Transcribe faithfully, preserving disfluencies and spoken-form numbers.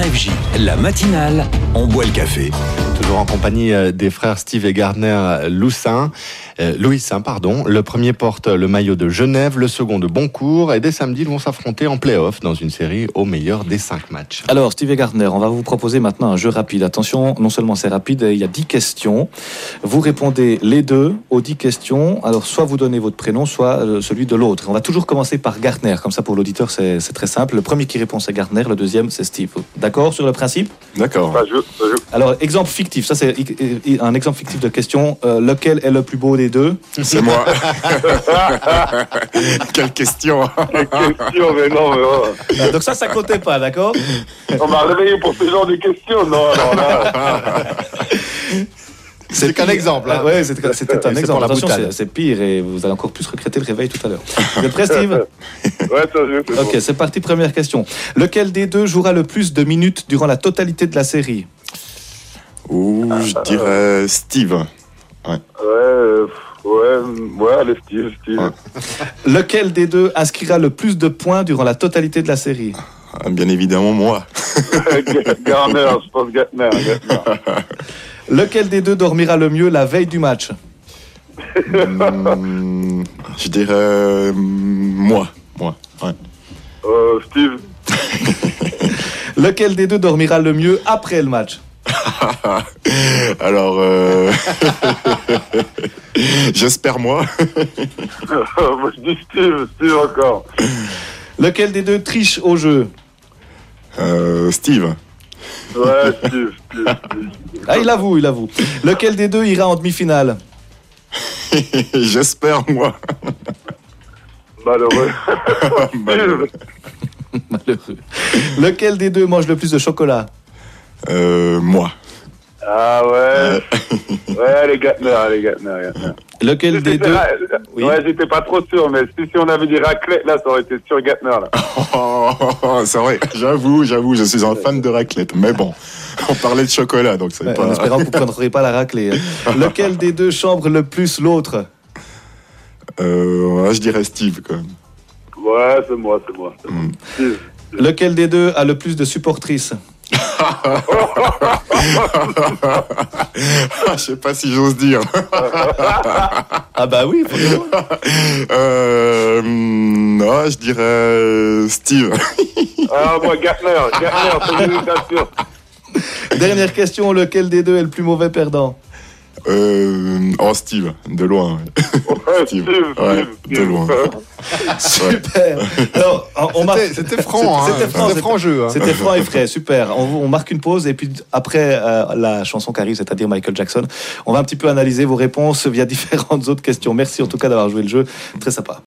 R F J, la matinale, on boit le café. Toujours en compagnie des frères Steve et Gardner Loussin. Euh, Louissin, pardon. Le premier porte le maillot de Genève, le second de Boncourt. Et dès samedi, ils vont s'affronter en play-off dans une série au meilleur des cinq matchs. Alors, Steve et Gardner, on va vous proposer maintenant un jeu rapide. Attention, non seulement c'est rapide, il y a dix questions. Vous répondez les deux aux dix questions. Alors, soit vous donnez votre prénom, soit euh, celui de l'autre. On va toujours commencer par Gardner. Comme ça, pour l'auditeur, c'est, c'est très simple. Le premier qui répond, c'est Gardner. Le deuxième, c'est Steve. D'accord sur le principe ? D'accord. Bah, je, je... Alors, exemple fictif. Ça, c'est un exemple fictif de question. Euh, lequel est le plus beau des deux ? C'est moi. Quelle question. Quelle question, mais non, mais oh. Ah, donc ça, ça comptait pas, d'accord ? On m'a réveillé pour ce genre de questions. Non, non, là. C'est qu'un exemple. Hein. Ah, ouais, c'était, c'était un C'est exemple. pour la Attention, boutade. c'est, c'est pire et vous allez encore plus regretter le réveil tout à l'heure. Vous êtes prêt, Steve ? Ouais, ça, je c'est Ok, bon. c'est parti. Première question. Lequel des deux jouera le plus de minutes durant la totalité de la série ? Ouh, je dirais Steve. Ouais, euh, ouais, ouais, allez, Steve, Steve. Ouais. Lequel des deux inscrira le plus de points durant la totalité de la série ? Ah, bien évidemment, moi. Garner, je pense Garner. Garner. Lequel des deux dormira le mieux la veille du match ? Hmm, je dirais euh, moi. Moi, ouais. Euh, Steve. Lequel des deux dormira le mieux après le match ? Alors, euh... j'espère moi. Moi, je dis Steve, Steve encore. Lequel des deux triche au jeu ? Euh, Steve. Ouais, Steve, Steve, Steve. Ah, il avoue, il avoue. Lequel des deux ira en demi-finale ? J'espère moi. Malheureux. Malheureux. Malheureux. Lequel des deux mange le plus de chocolat ? Euh, moi. Ah ouais. Ouais, allez, Gartner, allez, Gartner, Gartner. Lequel des deux ? Oui. Ouais, j'étais pas trop sûr, mais si, si on avait dit raclette, là, ça aurait été sur Gartner, là. Oh, c'est vrai, j'avoue, j'avoue, je suis un fan de raclette. Mais bon, on parlait de chocolat, donc c'est Ouais, pas... en espérant que vous ne prendrez pas la raclée. hein. Lequel des deux chambre le plus l'autre ? Euh, ouais, je dirais Steve, quand même. Ouais, c'est moi, c'est moi. C'est moi. Mm. Steve. Lequel des deux a le plus de supportrices ? Je sais pas si j'ose dire. Ah bah oui, forcément. euh, non, je dirais Steve. Ah, moi, Gartner, Gartner, félicitations. Dernière question, lequel des deux est le plus mauvais perdant ? Euh, oh, Steve, de loin. Ouais, Steve, Steve, ouais, Steve, de loin. Super. Alors, on marque... C'était, c'était franc, hein. C'était franc, C'était franc jeu. Hein. C'était franc et frais, super. On, on marque une pause et puis après euh, la chanson qui arrive, c'est-à-dire Michael Jackson, on va un petit peu analyser vos réponses via différentes autres questions. Merci en tout cas d'avoir joué le jeu, très sympa.